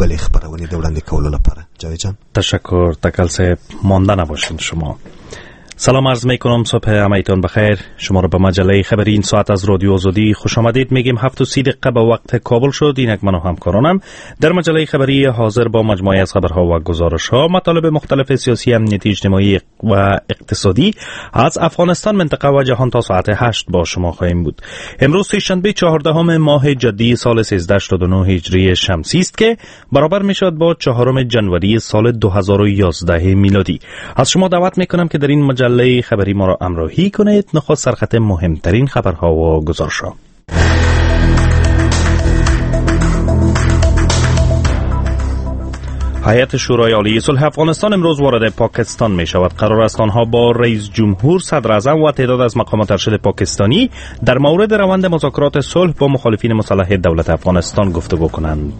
بلې خبرونې د وړاندې کولو لپاره. جاوید جان تشکر. تکل صاحب مانده نباشین شما. سلام عرض میکنم، صبح همایتان بخیر. شما را به مجله خبری این ساعت از رادیو آزادی خوش آمدید میگیم. 7:30 دقیقه به وقت کابل شد. اینک من و همکارانم در مجله خبری حاضر با مجموعه از خبرها و گزارش‌ها، مطالب مختلف سیاسی، امنیتی، اجتماعی و اقتصادی از افغانستان، منطقه و جهان تا ساعت 8 با شما خواهیم بود. امروز سه‌شنبه 14 ماه جدی سال 1389 هجری شمسی است که برابر میشد با 4 ژانویه سال 2011 میلادی. از شما دعوت میکنم که در این مجله خبری ما را همراهی کنید. نخست سرخط مهمترین خبرها و گزارش‌ها. هیئت شورای عالی صلح افغانستان امروز وارد پاکستان می شود. قرار است آنها با رئیس جمهور، صدر اعظم و تعداد از مقامات ارشد پاکستانی در مورد روند مذاکرات صلح با مخالفین مسلح دولت افغانستان گفتگو کنند.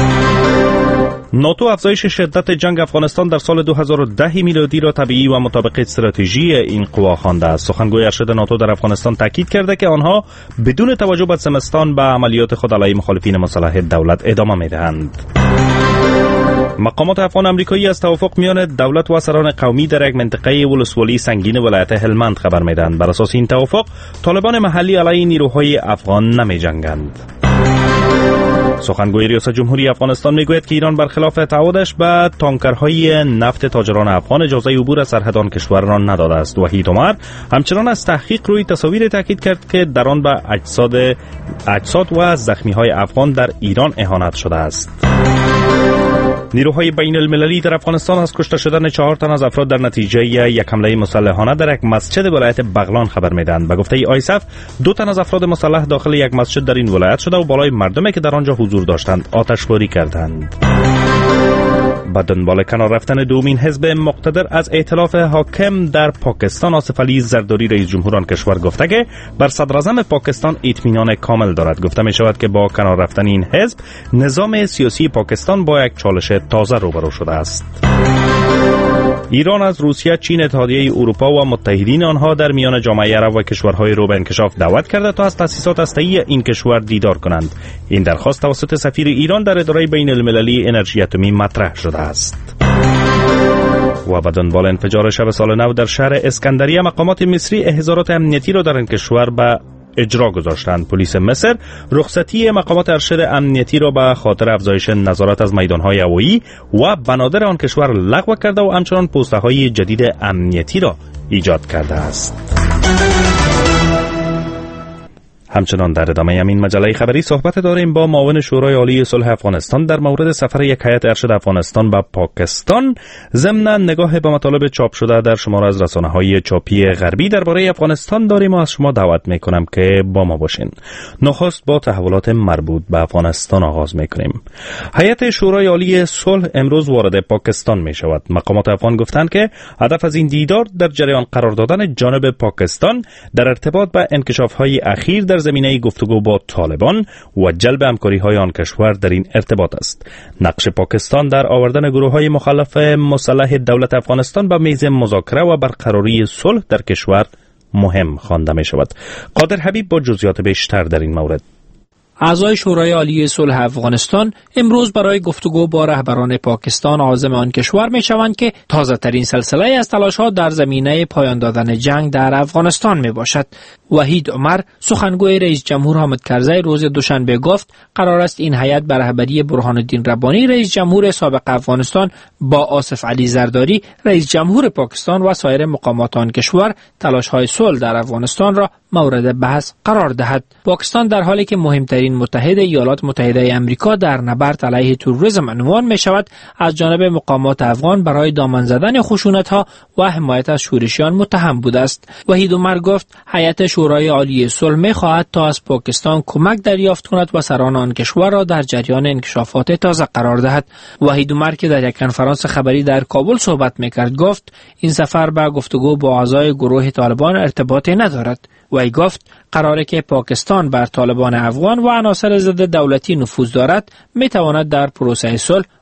ناتو افزایش شدت جنگ افغانستان در سال 2010 میلادی را طبیعی و مطابق استراتژی این قوا خوانده است. سخنگوی ارشد ناتو در افغانستان تاکید کرده که آنها بدون توجه به زمستان به عملیات خود علیه مخالفین مسلح دولت ادامه می‌دهند. مقامات افغان امریکایی از توافق میان دولت و سران قومی در یک منطقه ولسوالی سنگین ولایت هلمند خبر میدهند. بر اساس این توافق طالبان محلی علیه نیروهای افغان نمی‌جنگند. سخنگوی ریاست جمهوری افغانستان میگوید که ایران برخلاف تعهدش به تانکرهای نفت تاجران افغان اجازه عبور از سرحد آن کشور را نداده است. وحید عمر همچنان از تحقیق روی تصاویر تاکید کرد که در آن به اجساد و زخمی‌های افغان در ایران اهانت شده است. نیروهای بین المللی در افغانستان از کشته شدن 4 تن از افراد در نتیجه یک حمله مسلحانه در یک مسجد ولایت بغلان خبر میدهند. به گفته آیسف 2 تن از افراد مسلح داخل یک مسجد در این ولایت شده و بالای مردمی که در آنجا حضور داشتند آتش‌باری کردند. با دنبال کنار رفتن دومین حزب مقتدر از ائتلاف حاکم در پاکستان، آصف علی زرداری رئیس جمهور آن کشور گفته که بر صدر اعظم پاکستان اطمینان کامل دارد. گفته می شود که با کنار رفتن این حزب نظام سیاسی پاکستان با یک چالش تازه روبرو شده است. ایران از روسیه، چین، اتحادیه اروپا و متحدین آنها در میان جامعه عرب و کشورهای رو به انکشاف دعوت کرده تا از تأسیسات هسته‌ای این کشور دیدار کنند. این درخواست توسط سفیر ایران در اداره بین المللی انرژی اتمی مطرح شده است. و به دنبال انفجار شب سال نو در شهر اسکندریه، مقامات مصری احضارات امنیتی را در این کشور به اجرا گذاشتند. پلیس مصر رخصتی مقامات ارشد امنیتی را به خاطر افزایش نظارت از میدانهای هوایی و بنادر آن کشور لغو کرده و همچنان پست‌های جدید امنیتی را ایجاد کرده است. همچنان در ادامه این مجله خبری صحبت داریم با معاون شورای عالی صلح افغانستان در مورد سفر یک هیئت ارشد افغانستان به پاکستان. ضمن نگاه به مطالب چاپ شده در شماره از رسانه‌های چاپی غربی درباره افغانستان داریم و از شما دعوت می‌کنم که با ما باشین. نخست با تحولات مربوط به افغانستان آغاز می‌کنیم. هیئت شورای عالی صلح امروز وارد پاکستان می‌شود. مقامات افغان گفتند که هدف از این دیدار در جریان قرار دادن جانب پاکستان در ارتباط با انکشاف‌های اخیر در زمینه گفتگو با طالبان و جلب همکاری‌های آن کشور در این ارتباط است. نقش پاکستان در آوردن گروه‌های مخالف مسلح دولت افغانستان به میز مذاکره و برقراری صلح در کشور مهم خوانده می‌شود. قادر حبیب با جزئیات بیشتر در این مورد. اعضای شورای عالی صلح افغانستان امروز برای گفتگو با رهبران پاکستان عازم آن کشور می‌شوند که تازه‌ترین سلسله از تلاش‌ها در زمینه پایان دادن جنگ در افغانستان میباشد. وحید عمر سخنگوی رئیس جمهور حامد کرزی روز دوشنبه گفت قرار است این هیئت به رهبری برهان الدین ربانی رئیس جمهور سابق افغانستان با آصف علی زرداری رئیس جمهور پاکستان و سایر مقامات آن کشور تلاش‌های صلح در افغانستان را مورد بحث قرار دهد. پاکستان در حالی که مهمترین متحد ایالات متحده آمریکا در نبرد علیه تروریسم عنوان می شود، از جانب مقامات افغان برای دامن زدن خشونت‌ها و حمایت از شورشیان متهم بوده است. وحید عمر گفت هیئت شورای عالی صلح می خواهد تا از پاکستان کمک دریافت کند و سران آن کشور را در جریان انکشافات تازه قرار دهد. وحید عمر که در یک کنفرانس خبری در کابل صحبت می‌کرد گفت این سفر به گفتگو با اعضای گروه طالبان ارتباطی ندارد. وی گفت قراره که پاکستان بر طالبان افغان و عناصر ضد دولتی نفوذ دارد می تواند در پروسه صلح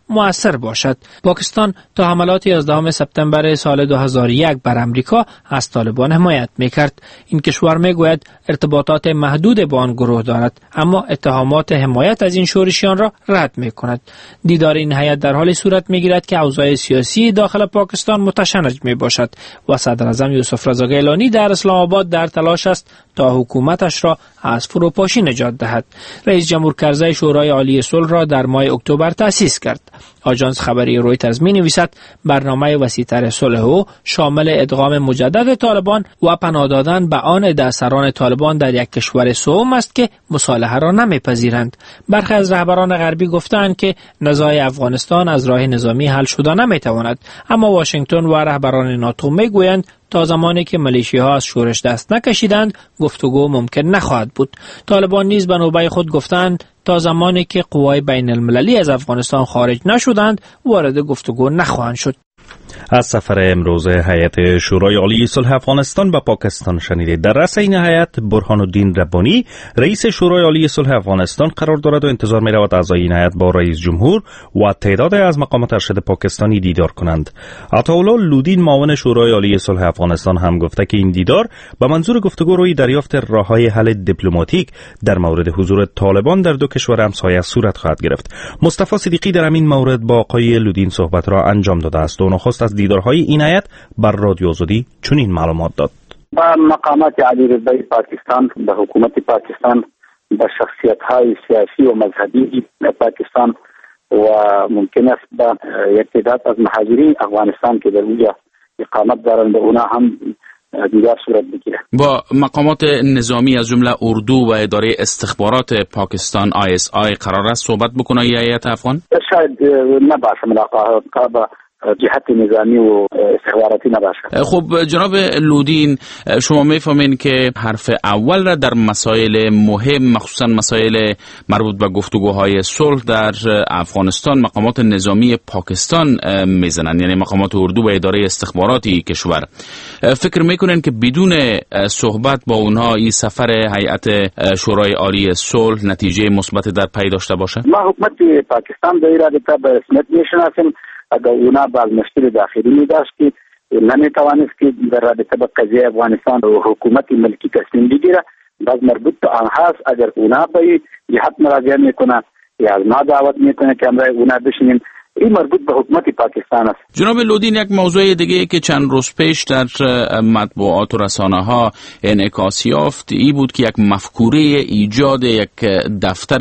مؤثر باشد. پاکستان تا حملات 11 سپتامبر سال 2001 بر امریکا از طالبان حمایت میکرد. این کشور میگوید ارتباطات محدود با آن گروه دارد، اما اتهامات حمایت از این شورشیان را رد میکند. دیدار این هیئت در حال صورت میگیرد که اوضاع سیاسی داخل پاکستان متشنج می باشد و صدر اعظم یوسف رضا گیلانی در اسلام آباد در تلاش است تا حکومتش را از فروپاشی نجات دهد. رئیس جمهور کرزی شورای عالی صلح را در ماه اکتبر تأسیس کرد. آژانس خبری رویترز می‌نویسد برنامه وسیع‌تر صلح او شامل ادغام مجدد طالبان و پناه دادن به آن عده‌سران طالبان در یک کشور سوم است که مصالحه را نمی‌پذیرند. برخی از رهبران غربی گفتند که نزاع افغانستان از راه نظامی حل شده نمی‌تواند، اما واشنگتن و رهبران ناتو می‌گویند تا زمانی که ملیشی‌ها از شورش دست نکشیدند گفتگو ممکن نخواهد بود. طالبان نیز به نوبه خود گفتند تا زمانی که قوای بین المللی از افغانستان خارج نشدند وارد گفتگو نخواهند شد. از سفر امروز هیئت شورای عالی صلح افغانستان به پاکستان شنیدید. در رأس این هیئت برهان الدین ربانی رئیس شورای عالی صلح افغانستان قرار دارد و انتظار می رود اعضای این هیئت با رئیس جمهور و تعداد از مقامات ارشد پاکستانی دیدار کنند. عطاالله لودین معاون شورای عالی صلح افغانستان هم گفته که این دیدار به منظور گفتگو روی دریافت راههای حل دیپلماتیک در مورد حضور طالبان در دو کشور همسایه صورت خواهد گرفت. مصطفی صدیقی در همین مورد با آقای لودین صحبت را انجام داده است و نخست از دیدارهای این هیئت بر رادیو آزادی چنین معلومات داد. با مقامات علیرضایی پاکستان، به حکومت پاکستان، به شخصیت‌های سیاسی و مذهبی پاکستان و ممکن است به یک تعداد از مهاجرین افغانستان که در اونجا اقامت دارند به اونا هم دیدار صورت بگیره. با مقامات نظامی از جمله اردو و اداره استخبارات پاکستان ISI قرار است صحبت بکنه این هیئت افغان؟ شاید نباشه ملاقات با جهت نظامی و استخباراتی نباشه. خب جناب لودین، شما میفهمین که حرف اول را در مسائل مهم مخصوصا مسائل مربوط به گفتگوهای صلح در افغانستان مقامات نظامی پاکستان میزنن، یعنی مقامات اردو و اداره استخباراتی کشور. فکر میکنین که بدون صحبت با اونها این سفر هیئت شورای عالی صلح نتیجه مثبت در پی داشته باشه؟ ما حکومت پاکستان در رابطه به رسمیت میشناسیم. اگر اونا باز مشکل داخلی می داشت که نمیتوانست که در رابطه با قضیه افغانستان و حکومت ملکی تصمیم بگیره، باز مربوط به آنهاست. اگر اونا به جهت مراجعه میکنه یا از ما دعوت میکنه که امرای اونا بشینیم، این مربوط به حکومت پاکستان است. جناب لودین، یک موضوع دیگه که چند روز پیش در مطبوعات و رسانه ها انعکاس یافت ای بود که یک مفکوره ایجاد یک دفتر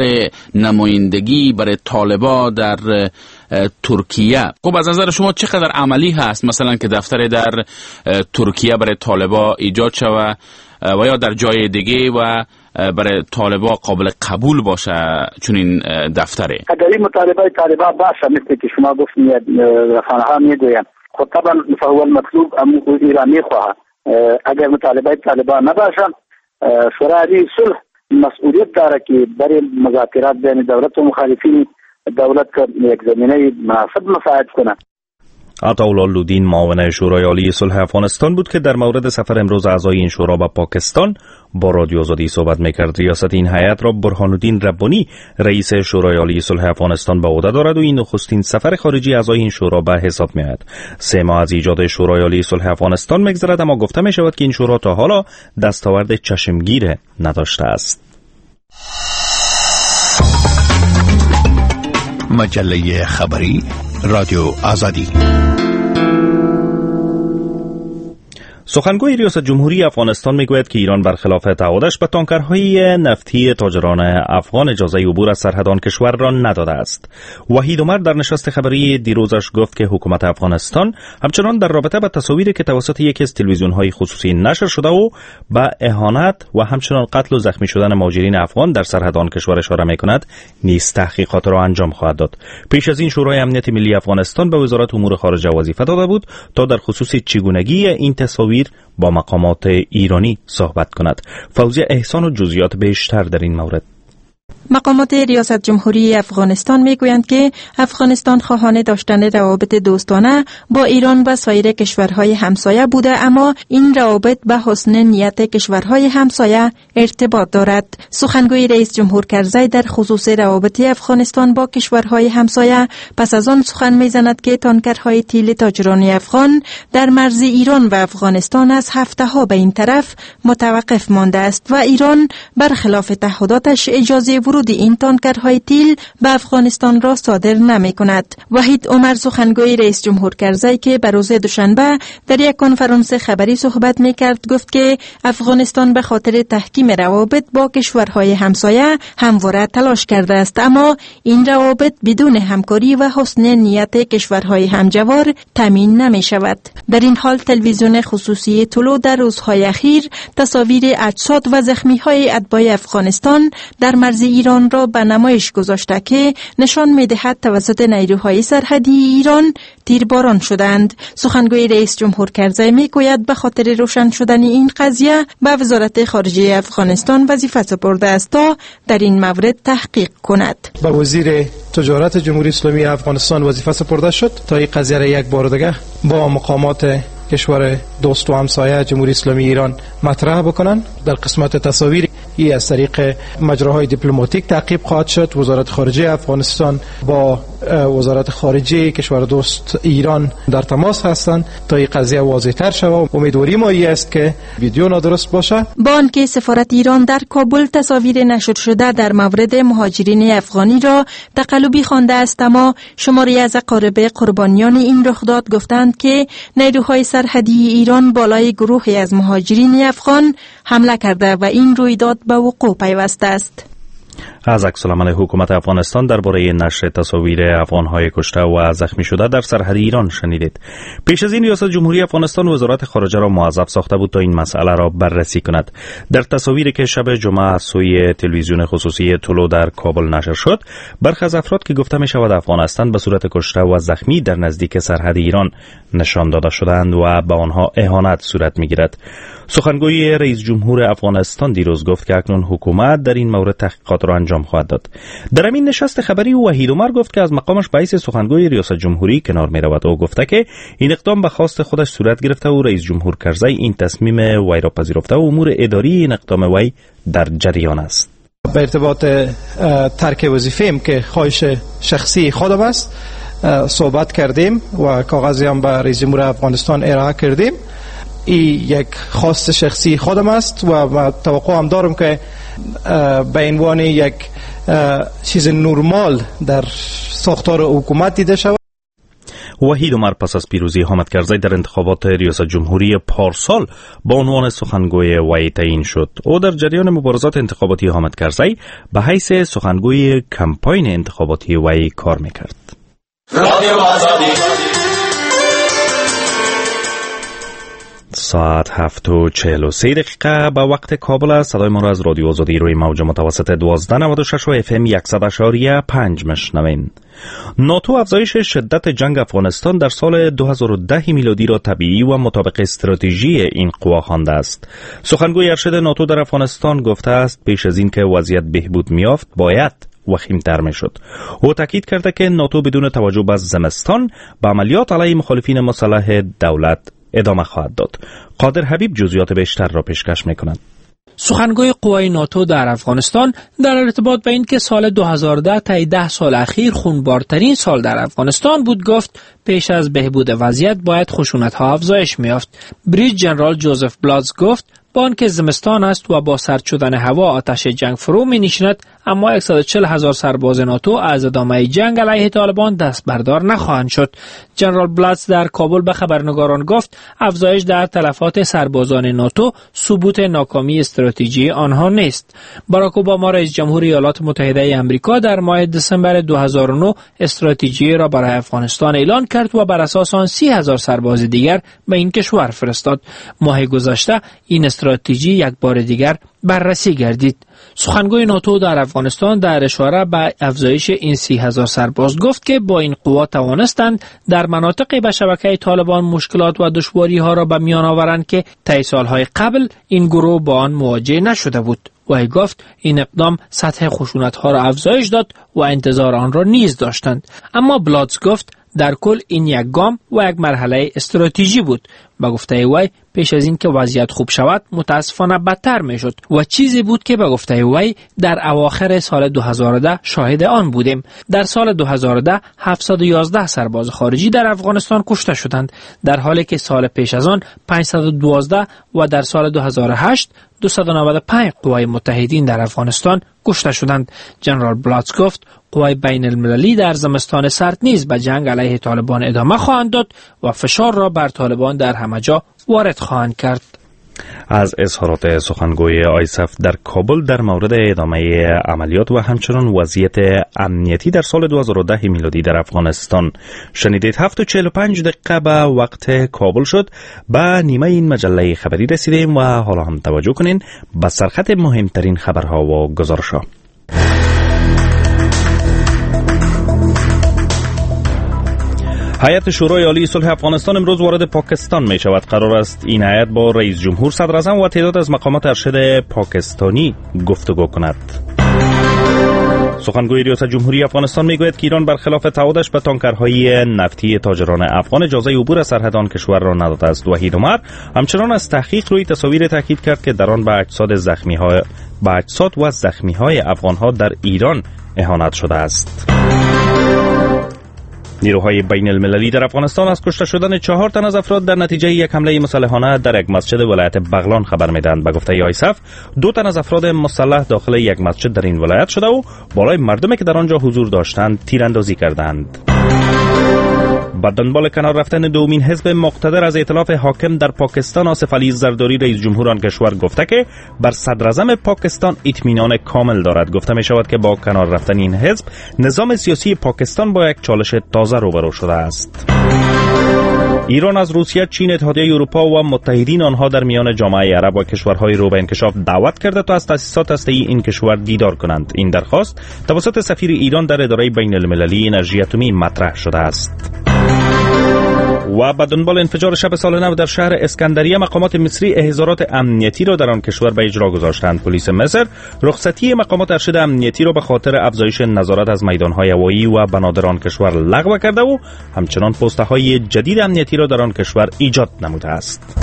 نمایندگی برای طالبان در ترکیه. خب از نظر شما چقدر عملی هست مثلا که دفتر در ترکیه برای طالبان ایجاد شوه و یا در جای دیگه و برای طالبان قابل قبول باشه چنین دفتره؟ اگر این مطالبه طالبان باشه مثل که شما گفتید رسانه ها میگویند، خب طبعا فهو المطلوب ایران میخواه. اگر مطالبه طالبان نباشه، شورای صلح مسئولیت داره که برای مذاکرات بین دولت و مخالفین دولت یک زمینه مناسب مساعد کنه. عطاالله لودین معاون شورای عالی صلح افغانستان بود که در مورد سفر امروز اعضای این شورا به پاکستان با رادیو آزادی صحبت میکرد. ریاست این هیئت را برهان الدین ربانی رئیس شورای عالی صلح افغانستان به عهده دارد و این نخستین سفر خارجی اعضای این شورا به حساب میآید. 3 ماه از ایجاد شورای عالی صلح افغانستان میگذرد، اما گفته می شود که این شورا تا حالا دستاورد چشمگیر نداشته است. مجله خبری رادیو آزادی. سخنگوی ریاست جمهوری افغانستان میگوید که ایران برخلاف تعهدش به تانکرهای نفتی تاجران افغان اجازه عبور از سرحد آن کشور را نداده است. وحید عمر در نشست خبری دیروزش گفت که حکومت افغانستان همچنان در رابطه با تصاویری که توسط یکی از تلویزیون‌های خصوصی نشر شده و به اهانت و همچنان قتل و زخمی شدن مهاجرین افغان در سرحد آن کشور اشاره میکند نیز تحقیقات را انجام خواهد داد. پیش از این شورای امنیت ملی افغانستان به وزارت امور خارجه وظیفه داده بود تا در خصوص چگونگی این تصاویر با مقامات ایرانی صحبت کند. فوزیه احسان و جزئیات بیشتر در این مورد. مقامات ریاست جمهوری افغانستان میگویند که افغانستان خواهان داشتن روابط دوستانه با ایران و سایر کشورهای همسایه بوده، اما این روابط به حسن نیت کشورهای همسایه ارتباط دارد. سخنگوی رئیس جمهور کرزی در خصوص روابط افغانستان با کشورهای همسایه پس از آن سخن میزند که تانکرهای تیل تاجران افغان در مرز ایران و افغانستان از هفته‌ها به این طرف متوقف مانده است و ایران برخلاف تعهداتش اجازه ورود این تانکرهای تیل به افغانستان را صادر نمی کند. وحید عمر سخنگوی رئیس جمهور کرزی که به روز دوشنبه در یک کنفرانس خبری صحبت می کرد گفت که افغانستان به خاطر تحکیم روابط با کشورهای همسایه همواره تلاش کرده است، اما این روابط بدون همکاری و حسن نیت کشورهای همجوار تامین نمی شود. در این حال تلویزیون خصوصی طلوع در روزهای اخیر تصاویر اجساد و زخمی های اتباع افغانستان در مرز ایران را به نمایش گذاشته که نشان می‌دهد توسط نیروهای سرحدی ایران تیرباران شدند. سخنگوی رئیس جمهور کرزی میگوید به خاطر روشن شدن این قضیه به وزارت خارجه افغانستان وظیفه سپرده است تا در این مورد تحقیق کند. به وزیر تجارت جمهوری اسلامی افغانستان وظیفه سپرده شد تا این قضیه را یک بار دیگه با مقامات کشور دوست و همسایه جمهوری اسلامی ایران مطرح بکنن. در قسمت تصاویر این از طریق مجراهای دیپلماتیک تعقیب خواهد شد. وزارت خارجه افغانستان با وزارت خارجه کشور دوست ایران در تماس هستند تا این قضیه واضح‌تر شود. امیدواری ما است که ویدیو نادرست باشه. با آنکه سفارت ایران در کابل تصاویر نشر شده در مورد مهاجرین افغانی را تقلبی خوانده است، اما شماری از اقارب قربانیان این رخداد گفتند که نیروهای سرحدی ایران بالای گروهی از مهاجرین افغان حمله کرده و این رویداد به وقوع پیوسته است. از عکس‌العمل حکومت افغانستان درباره نشر تصاویر افغان‌های کشته و زخمی شده در سرحد ایران شنیدید. پیش از این ریاست جمهوری افغانستان وزارت خارجه را موظف ساخته بود تا این مسئله را بررسی کند. در تصاویری که شب جمعه از سوی تلویزیون خصوصی طلوع در کابل نشر شد، برخی از افراد که گفته می شود افغانستان به صورت کشته و زخمی در نزدیک سرحد ایران نشان داده شدند و به آنها اهانت صورت می‌گیرد. سخنگوی رئیس جمهور افغانستان دیروز گفت که اکنون حکومت در این مورد تحقیقات را انجام خواهد داد. در همین نشست خبری وحید عمر گفت که از مقامش به حیث سخنگوی ریاست جمهوری کنار می رود. او گفته که این اقدام به خواست خودش صورت گرفته و رئیس جمهور کرزی این تصمیم وی را پذیرفته و امور اداری این اقدام وی در جریان است. به ارتباط ترک وظیفه‌ام که خواهش شخصی خودم است صحبت کردیم و کاغذی هم به رئیس جمهور افغانستان ارائه کردیم. این یک خواست شخصی خودم است و توقع هم دارم که به عنوان یک چیز نرمال در ساختار حکومت دیده شود. وحید عمر پس از پیروزی حامد کرزی در انتخابات ریاست جمهوری پارسال با عنوان سخنگوی وی تعیین شد. او در جریان مبارزات انتخاباتی حامد کرزی به حیث سخنگوی کمپاین انتخاباتی وی کار میکرد. ساعت 7:43 دقیقه به وقت کابل است. صدای ما را از رادیو آزادی روی موج متوسط 1296 و FM 100.5 میشنوین. ناتو افزایش شدت جنگ افغانستان در سال 2010 میلادی را طبیعی و مطابق استراتژی این قوا خوانده است. سخنگوی ارشد ناتو در افغانستان گفته است پیش از این که وضعیت بهبود میافت باید وخیم‌تر میشد. او تاکید کرده که ناتو بدون توجه به زمستان به عملیات علیه مخالفین مسلح دولت ادامه خواهد داد. قادر حبیب جزئیات بیشتر را پیشکش می‌کند. سخنگوی قوای ناتو در افغانستان در ارتباط به این که سال 2010 تا 10 سال اخیر خونبارترین سال در افغانستان بود گفت پیش از بهبود وضعیت باید خشونت‌ها افزایش می‌یافت. بریج جنرال جوزف بلاتز گفت با آنکه زمستان است و با سرد شدن هوا آتش جنگ فرو می‌نشیند، اما 140,000 سرباز ناتو از ادامه جنگ علیه طالبان دست بردار نخواهند شد. جنرال بلاتز در کابل به خبرنگاران گفت افزایش در تلفات سربازان ناتو ثبوت ناکامی استراتژی آنها نیست. باراک اوباما رئیس جمهور ایالات متحده آمریکا در ماه دسامبر 2009 استراتژی را برای افغانستان اعلان کرد و بر اساس آن 30,000 سرباز دیگر به این کشور فرستاد. ماه گذشته این استراتژی یک بار دیگر بررسی گردید. سخنگوی ناتو در افغانستان در اشاره به افزایش این 30,000 سرباز گفت که با این قوا توانستند در مناطقی به شبکه طالبان مشکلات و دشواری‌ها را به میان آورند که طی سال‌های قبل این گروه با آن مواجه نشده بود. وی گفت این اقدام سطح خشونت‌ها را افزایش داد و انتظار آن را نیز داشتند. اما بلاتز گفت در کل این یک گام و یک مرحله استراتژی بود. به گفته وی پیش از این که وضعیت خوب شود متاسفانه بدتر میشد و چیزی بود که به گفته وی در اواخر سال 2010 شاهد آن بودیم. در سال 2010 711 سرباز خارجی در افغانستان کشته شدند، در حالی که سال پیش از آن 512 و در سال 2008 295 قوای متحدین در افغانستان کشته شدند. جنرال بلاتز گفت قوای بین المللی در زمستان سرد نیز به جنگ علیه طالبان ادامه خواهند داد و فشار را بر طالبان در همه جا وارد خواهند کرد. از اظهارات سخنگوی آیسف در کابل در مورد ادامه عملیات و همچنان وضعیت امنیتی در سال 2010 میلادی در افغانستان شنیدید. 7:45 به وقت کابل شد. به نیمه این مجله خبری رسیدیم و حالا هم توجه کنین به سرخط مهمترین خبرها و گزارش‌ها. هیئت شورای عالی صلح افغانستان امروز وارد پاکستان می شود. قرار است این هیئت با رئیس جمهور، صدر اعظم و تعداد از مقامات ارشد پاکستانی گفتگو کند. سخنگوی ریاست جمهوری افغانستان میگوید که ایران برخلاف تعهدش به تانکرهای نفتی تاجران افغان اجازه عبور از سرحد آن کشور را نداده است. وحید عمر همچنان از تحقیق روی تصاویر تاکید کرد که در آن به اجساد و زخمی‌های افغان‌ها در ایران اهانت شده است. نیروهای بین المللی در افغانستان از کشته شدن 4 تن از افراد در نتیجه یک حمله مسلحانه در یک مسجد ولایت بغلان خبر میدهند. به گفته آیسف 2 تن از افراد مسلح داخل یک مسجد در این ولایت شده و بالای مردمی که در آنجا حضور داشتند تیراندازی کردند. با دنبال کنار رفتن دومین حزب مقتدر از ائتلاف حاکم در پاکستان، آصف علی زرداری رئیس جمهور آن کشور گفته که بر صدر اعظم پاکستان اطمینان کامل دارد. گفته می شود که با کنار رفتن این حزب نظام سیاسی پاکستان با یک چالش تازه روبرو شده است. ایران از روسیه، چین، اتحادیه اروپا و متحدین آنها در میان جامعه عرب و کشورهای رو به انکشاف دعوت کرده تا از تأسیسات هسته‌ای این کشور دیدار کنند. این درخواست توسط سفیر ایران در اداره بین المللی انرژی اتمی مطرح شده است. و به دنبال انفجار شب سال نو در شهر اسکندریه، مقامات مصری احضارات امنیتی را در آن کشور به اجرا گذاشتند. پلیس مصر رخصتی مقامات ارشد امنیتی را به خاطر افزایش نظارت از میدان‌های هوایی و بنادر آن کشور لغو کرده و همچنان پست‌های جدید امنیتی را در آن کشور ایجاد نموده است.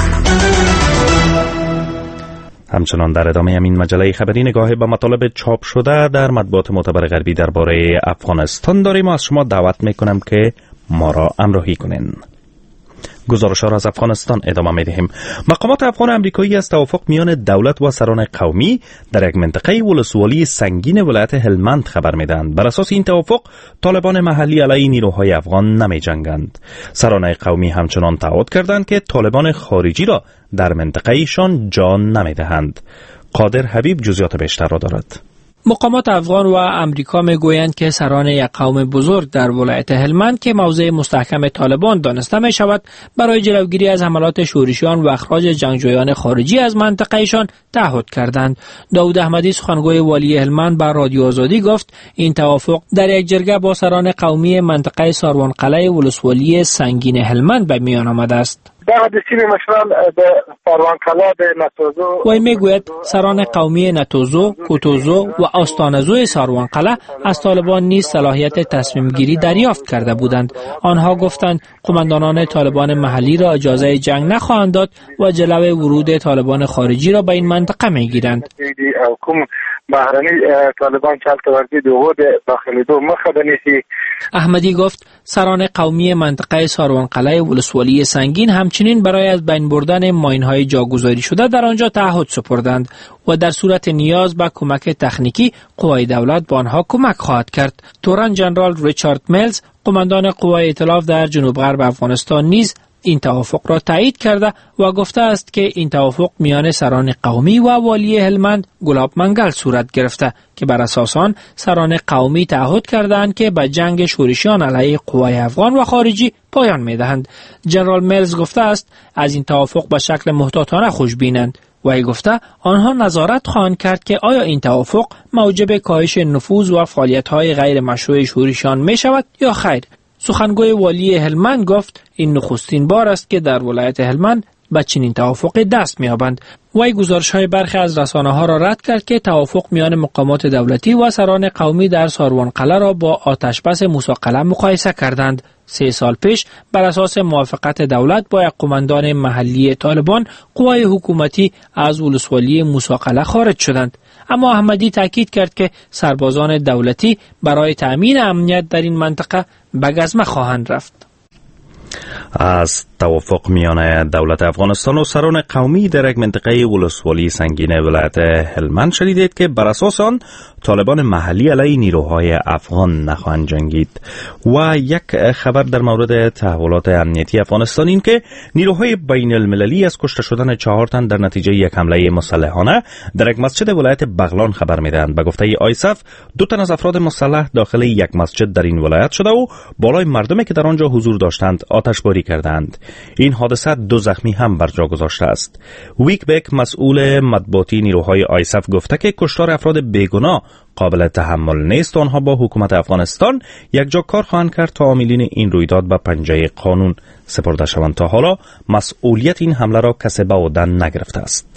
همچنان در ادامه این مجله خبری نگاهی به مطالب چاپ شده در مطبوعات معتبر غربی درباره افغانستان داریم و از شما دعوت می‌کنم که ما را همراهی کنین. گزارش‌ها را از افغانستان ادامه می‌دهیم. مقامات افغان امریکایی از توافق میان دولت و سران قومی در یک منطقه ولسوالی سنگین ولایت هلمند خبر می‌دهند. بر اساس این توافق طالبان محلی علیه نیروهای افغان نمی‌جنگند. سران قومی همچنان تعهد کردند که طالبان خارجی را در منطقه‌شان جان نمی‌دهند. قادر حبیب جزئیات بیشتر را دارد. مقامات افغان و امریکا میگویند که سران یک قوم بزرگ در ولایت هلمند که موضع مستحکم طالبان دانسته می شود برای جلوگیری از حملات شورشیان و اخراج جنگجویان خارجی از منطقهشان تعهد کردند. داود احمدی سخنگوی والی هلمند بر رادیو آزادی گفت این توافق در یک جرگه با سران قومی منطقه ساروان قلعه ولسوالی سنگین هلمند به میان آمده است. وی میگوید سران قومی نتوزو، کوتوزو و آستانزوی ساروان قلعه از طالبان نیز صلاحیت تصمیم گیری دریافت کرده بودند. آنها گفتند قماندانان طالبان محلی را اجازه جنگ نخواهند داد و جلو ورود طالبان خارجی را به این منطقه میگیرند. احمدی گفت سران قومی منطقه ساروان قلعه ولسوالی سنگین همچنین برای از بین بردن ماین‌های جاگذاری شده در آنجا تعهد سپردند و در صورت نیاز به کمک تکنیکی قوای دولت به آنها کمک خواهد کرد. تورن جنرال ریچارد میلز قماندان قوای ائتلاف در جنوب غرب افغانستان نیز این توافق را تایید کرده و گفته است که این توافق میان سران قومی و والی هلمند گلاب منگل صورت گرفته که بر اساس آن سران قومی تعهد کردند که به جنگ شورشیان علیه قوای افغان و خارجی پایان میدهند. جنرال میلز گفته است از این توافق به شکل محتاطانه خوشبینند. وی گفته آنها نظارت خواهند کرد که آیا این توافق موجب کاهش نفوذ و فعالیت‌های غیر مشروع شورشیان می شود یا خیر. سخنگوی والی هلمند گفت این نخستین بار است که در ولایت هلمند به چنین توافقی دست می‌یابند. وی گزارش‌های برخی از رسانه‌ها را رد کرد که توافق میان مقامات دولتی و سران قومی در ساروان قلعه را با آتشبس موسی قلعه مقایسه کردند. 3 سال پیش بر اساس موافقت دولت با قماندان محلی طالبان قوای حکومتی از ولسوالی موسی قلعه خارج شدند. اما احمدی تاکید کرد که سربازان دولتی برای تأمین امنیت در این منطقه به گزمه خواهند رفت. از توافق میان دولت افغانستان و سران قومی در یک منطقه ولسوالی سنگین ولایت هلمند شنیدید که بر اساس آن طالبان محلی علیه نیروهای افغان نخواهند جنگید. و یک خبر در مورد تحولات امنیتی افغانستان این که نیروهای بین المللی از کشته شدن 4 تن در نتیجه یک حمله مسلحانه در یک مسجد ولایت بغلان خبر میدهند. به گفته آیسف 2 تن از افراد مسلح داخل یک مسجد در این ولایت شده و بالای مردمی که در آنجا حضور داشتند آتشباری کردند. این حادثه 2 زخمی هم بر جا گذاشته است. ویکبک مسئول مطبوعاتی نیروهای آیسف گفته که کشتار افراد بیگناه قابل تحمل نیست. آنها با حکومت افغانستان یک جا کار خواهند کرد تا عاملین این رویداد به پنجه قانون سپرده شوند. تا حالا مسئولیت این حمله را کسی به عهده نگرفته است.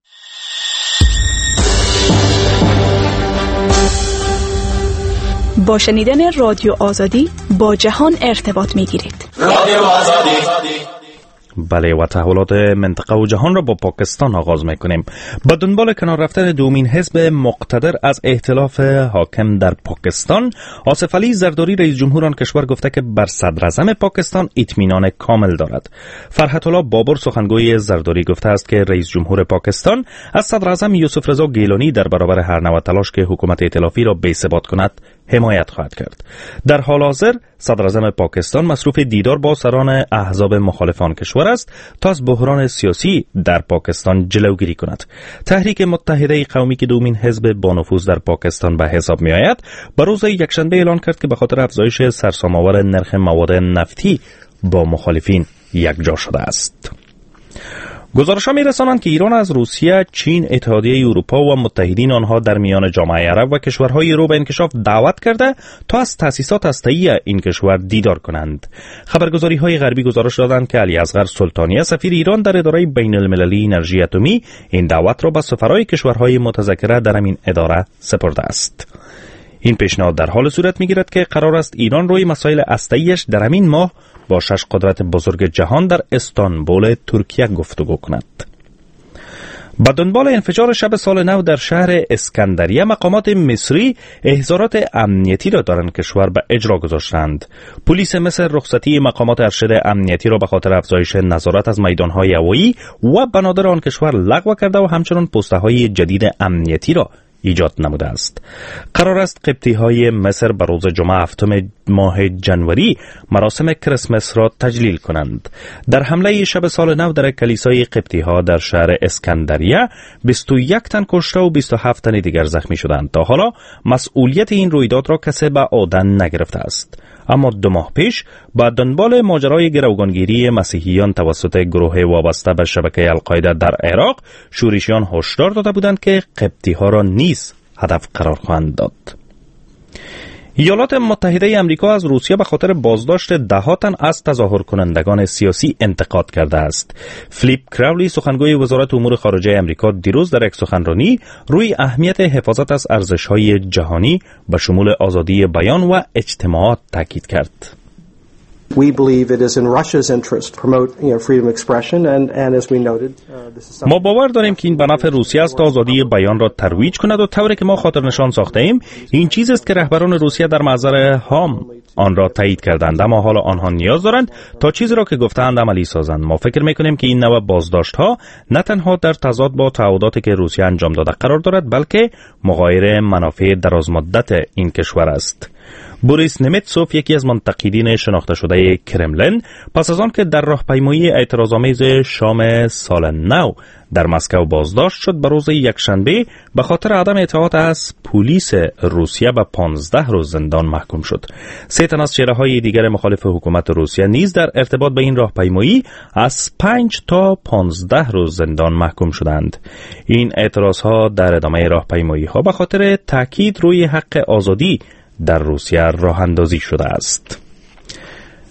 با شنیدن رادیو آزادی با جهان ارتباط می‌گیرید. رادیو آزادی. بله، و تحولات منطقه و جهان را با پاکستان آغاز میکنیم. با دنبال کنار رفتن دومین حزب مقتدر از ائتلاف حاکم در پاکستان، آصف علی زرداری رئیس جمهور آن کشور گفته که بر صدر اعظم پاکستان اطمینان کامل دارد. فرحت الله بابر سخنگوی زرداری گفته است که رئیس جمهور پاکستان از صدر اعظم یوسف رضا گیلانی در برابر هر نوع تلاش که حکومت ائتلافی را بی‌ثبات کند حمایت خواهد کرد. در حال حاضر صدر اعظم پاکستان مصروف دیدار با سران احزاب مخالف آن کشور است تا از بحران سیاسی در پاکستان جلوگیری کند. تحریک متحده قومی که دومین حزب با نفوذ در پاکستان به حساب می آید، به روز یکشنبه اعلان کرد که به خاطر افزایش سرسام‌آور نرخ مواد نفتی با مخالفین یکجا شده است. گزارش‌ها می‌رسانند که ایران از روسیه، چین، اتحادیه اروپا و متحدین آنها در میان جامعه عرب و کشورهای رو به انکشاف دعوت کرده تا از تأسیسات هسته‌ای این کشور دیدار کنند. خبرگزاری‌های غربی گزارش دادند که علی اصغر سلطانی سفیر ایران در اداره بین‌المللی انرژی اتمی این دعوت را به سفرای کشورهای متذکره در این اداره سپرده است. این پیشنهاد در حال صورت می‌گیرد که قرار است ایران روی مسائل هسته‌ایش در همین ماه با 6 قدرت بزرگ جهان در استانبول ترکیه گفتگو کند. با دنبال انفجار شب سال نو در شهر اسکندریه، مقامات مصری احضارات امنیتی را در آن کشور به اجرا گذاشتند. پلیس مصر رخصتی مقامات ارشد امنیتی را به خاطر افزایش نظارت از میدانهای هوایی و بنادر آن کشور لغو کرده و همچنین پست‌های جدید امنیتی را ایجاد نموده است. قرار است قبطی‌های مصر به روز جمعه 7 ماه جنوری مراسم کریسمس را تجلیل کنند. در حمله شب سال نو در کلیسای قبطی‌ها در شهر اسکندریه 21 تن کشته و 27 تن دیگر زخمی شدند. تا حالا مسئولیت این رویداد را کسی به عهده نگرفته است. اما 2 ماه پیش با دنبال ماجرای گروگانگیری مسیحیان توسط گروه وابسته به شبکه القاعده در عراق، شورشیان هشدار داده بودند که قبطی‌ها را نیز هدف قرار خواهند داد. ایالات متحده آمریکا از روسیه به خاطر بازداشت 10 تن از تظاهر کنندگان سیاسی انتقاد کرده است. فلیپ کراولی سخنگوی وزارت امور خارجه آمریکا دیروز در یک سخنرانی روی اهمیت حفاظت از ارزش‌های جهانی به شمول آزادی بیان و اجتماعات تاکید کرد. We believe it is in Russia's interest to promote, freedom of expression and as we noted ما باور داریم که این به نفع روسیه است تا آزادی بیان را ترویج کند و طوری که ما خاطر نشان ساخته ایم این چیز است که رهبران روسیه در محضر هام آن را تایید کردند، اما حالا آنها نیاز دارند تا چیزی را که گفتند عملی سازند. ما فکر می‌کنیم که این نوع بازداشت‌ها نه تنها در تضاد با تعهداتی که روسیه انجام داده قرار دارد، بلکه مغایر منافع درازمدت این کشور است. بوریس نمیتسوف، یکی از منتقدین شناخته شده کرملین، پس از آن که در راهپیمایی اعتراض‌آمیز شام سال نو در مسکو بازداشت شد، به روز یکشنبه به خاطر عدم اطاعت از پلیس روسیه به 15 روز زندان محکوم شد. 3 تن از چهره‌های دیگر مخالف حکومت روسیه نیز در ارتباط به این راهپیمایی از 5 تا 15 روز زندان محکوم شدند. این اعتراض‌ها در ادامه راهپیمایی‌ها به خاطر تاکید روی حق آزادی در روسیه راه اندازی شده است.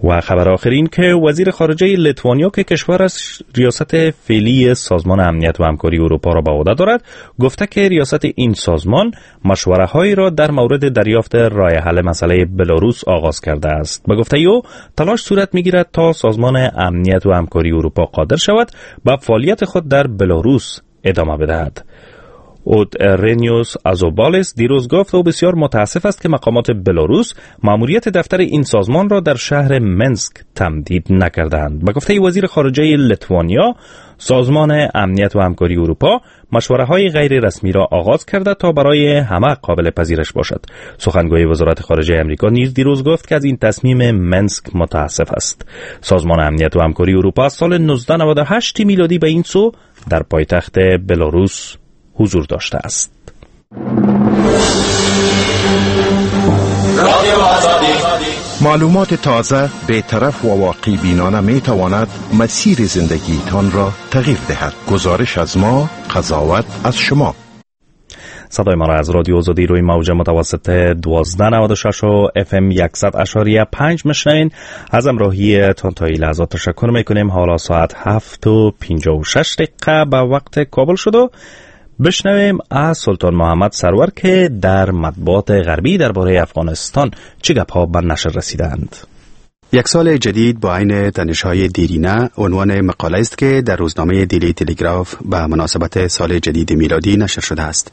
و خبر آخر این که وزیر خارجه لیتوانیا که کشور از ریاست فعلی سازمان امنیت و همکاری اروپا را به عهده دارد، گفته که ریاست این سازمان مشوره‌هایی را در مورد دریافت راه حل مسئله بلاروس آغاز کرده است. به گفته او تلاش صورت می‌گیرد تا سازمان امنیت و همکاری اروپا قادر شود به فعالیت خود در بلاروس ادامه بدهد. اود رینیوس ازوبالس دیروز گفت و بسیار متاسف است که مقامات بلاروس ماموریت دفتر این سازمان را در شهر منسک تمدید نکردند. به گفته وزیر خارجه لیتوانیا، سازمان امنیت و همکاری اروپا مشوره‌های غیر رسمی را آغاز کرده تا برای همه قابل پذیرش باشد. سخنگوی وزارت خارجه آمریکا نیز دیروز گفت که از این تصمیم منسک متاسف است. سازمان امنیت و همکاری اروپا از سال 1998 میلادی به این سو در پایتخت بلاروس حضور داشته است. معلومات تازه، بی‌طرف و واقع بینانه می تواند مسیر زندگی تان را تغییر دهد. گزارش از ما، قضاوت از شما. صدای ما را از رادیو آزادی روی موج متوسط 1296 و FM 100.5 میشنوین. از همراهی تان تا این لحظات تشکر میکنیم. حالا ساعت 7:56 به وقت کابل شد و بشنویم از سلطان محمد سرور که در مطبوعات غربی درباره افغانستان چه گپ‌ها به نشر رسیدند. یک سال جدید با عین تنش‌های دیرینه عنوان مقاله است که در روزنامه دیلی تلگراف به مناسبت سال جدید میلادی نشر شده است.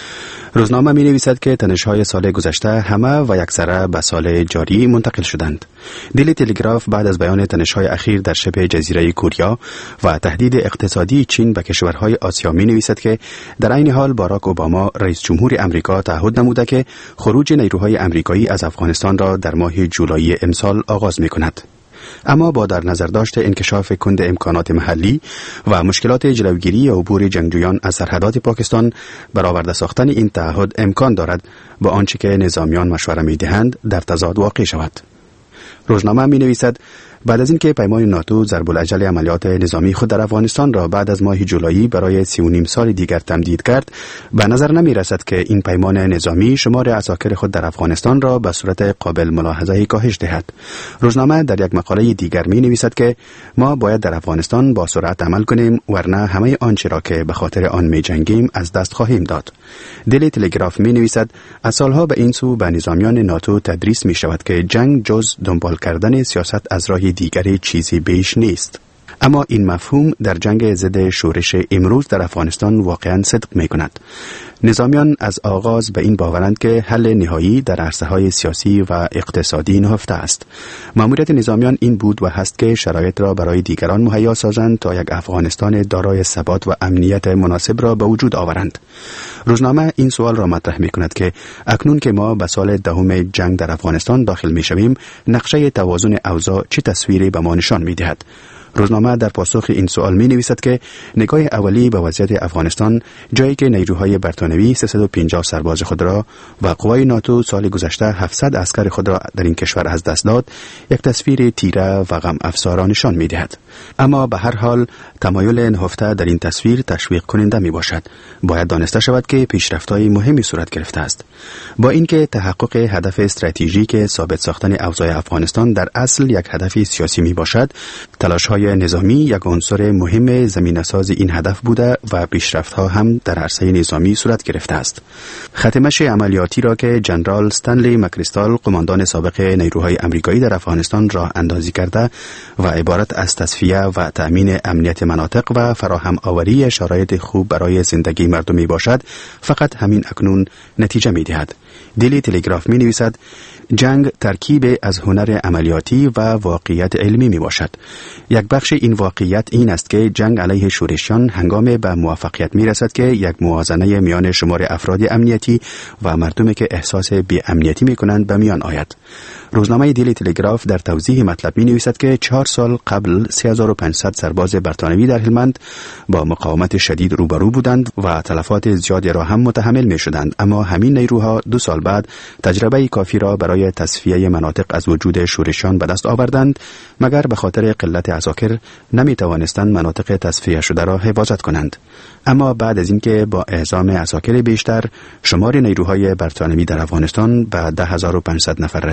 روزنامه می نویسد که تنش‌های سال گذشته همه و یکسره به سال جاری منتقل شدند. دیلی تلگراف بعد از بیان تنش‌های اخیر در شبه جزیره کوریا و تهدید اقتصادی چین به کشورهای آسیا می نویسد که در عین حال باراک اوباما رئیس جمهور امریکا تعهد نموده که خروج نیروهای امریکایی از افغانستان را در ماه جولای امسال آغاز می کند. اما با در نظر داشت انکشاف کند امکانات محلی و مشکلات جلوگیری عبور جنگجویان از سرحدات پاکستان، برآورده ساختن این تعهد امکان دارد با آنچه که نظامیان مشوره می‌دهند در تضاد واقع شود. روزنامه می‌نویسد بعد از اینکه پیمان ناتو ضرب الاجل عملیات نظامی خود در افغانستان را بعد از ماه جولایی برای 3.5 سال دیگر تمدید کرد، به نظر نمی رسد که این پیمان نظامی شمار عساکر خود در افغانستان را به صورت قابل ملاحظه کاهش دهد. روزنامه در یک مقاله دیگر می نویسد که ما باید در افغانستان با سرعت عمل کنیم، ورنه همه آنچه را که به خاطر آن می جنگیم از دست خواهیم داد. دیلی تلگراف می نویسد از سالها به این سو به نظامیان ناتو تدریس می شود که جنگ جز دنبال کردن سیاست از راه دیگری چیزی بیش نیست. اما این مفهوم در جنگ ضد شورش امروز در افغانستان واقعا صدق می کند. نظامیان از آغاز به این باورند که حل نهایی در عرصه‌های سیاسی و اقتصادی نهفته است. مأموریت نظامیان این بود و هست که شرایط را برای دیگران مهیا سازند تا یک افغانستان دارای ثبات و امنیت مناسب را به وجود آورند. روزنامه این سوال را مطرح می کند که اکنون که ما به سال دهم جنگ در افغانستان داخل می شویم، نقشه توازن اوضاع چه تصویری به ما نشان می دهد؟ روزنامه در پاسخ این سوال می نویسد که نگاه اولی به وضعیت افغانستان، جایی که نیروهای برتانوی 350 سرباز خود را و قوای ناتو سال گذشته 700 عسکر خود را در این کشور از دست داد، یک تصویر تیره و غم افزا نشان می دهد. اما به هر حال تمایل نهفته در این تصویر تشویق کننده می باشد. باید دانسته شود که پیشرفت‌های مهمی صورت گرفته است. با اینکه تحقق هدف استراتژیک ثابت ساختن اوضاع افغانستان در اصل یک هدف سیاسی می باشد، تلاش‌های نظامی یک عنصر مهم زمینه‌ساز این هدف بوده و پیشرفت‌ها هم در عرصه نظامی صورت گرفته است. خط مشی عملیاتی را که جنرال استنلی مکریستال، قماندان سابق نیروهای آمریکایی در افغانستان راه اندازی کرده و عبارت از تصفیه و تأمین امنیت مناطق و فراهم آوری شرایط خوب برای زندگی مردمی باشد، فقط همین اکنون نتیجه می‌دهد. دیلی تلگراف می‌نویسد جنگ ترکیب از هنر عملیاتی و واقعیت علمی می باشد. یک بخش این واقعیت این است که جنگ علیه شورشیان هنگام به موفقیت می رسد که یک موازنه میان شمار افراد امنیتی و مردمی که احساس بی امنیتی می کنند به میان آید. روزنامه دیلی تلگراف در توضیح مطلب می نویسد که 4 سال قبل 3500 سرباز برتانوی در هلمند با مقاومت شدید روبرو بودند و تلفات زیادی را هم متحمل می شدند، اما همین نیروها 2 سال بعد تجربه کافی را برای تصفیه مناطق از وجود شورشیان به دست آوردند، مگر به خاطر قلت عساکر نمی توانستند مناطق تصفیه شده را حفاظت کنند. اما بعد از اینکه با اعزام عساکر بیشتر شمار نیروهای برتانوی در افغانستان به 10500 نفر رسید،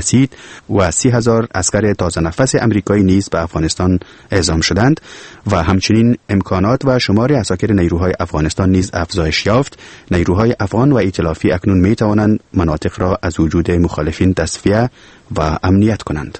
و 30,000 عسکر تازه نفس امریکایی نیز به افغانستان اعزام شدند و همچنین امکانات و شمار عساکر نیروهای افغانستان نیز افزایش یافت. نیروهای افغان و ائتلافی اکنون می توانند مناطق را از وجود مخالفین تصفیه و امنیت کنند.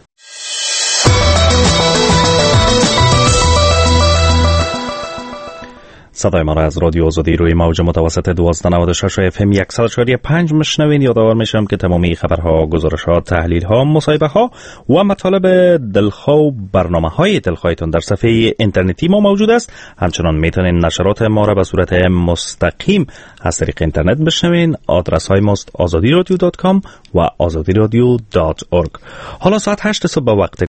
صدای ما را از رادیو آزادی روی موج متوسط 1296 FM 104.5 میشنوین. یادآور میشم که تمامی خبرها، گزارشات، تحلیل‌ها، مصاحبه‌ها و مطالب دلخواه و برنامه‌های دلخواهتان در صفحه اینترنتی ما موجود است. همچنان میتونین نشرات ما را به صورت مستقیم از طریق اینترنت بشنوین. آدرس‌های ماست azadiradio.com و azadiradio.org. حالا ساعت 8 صبح به وقت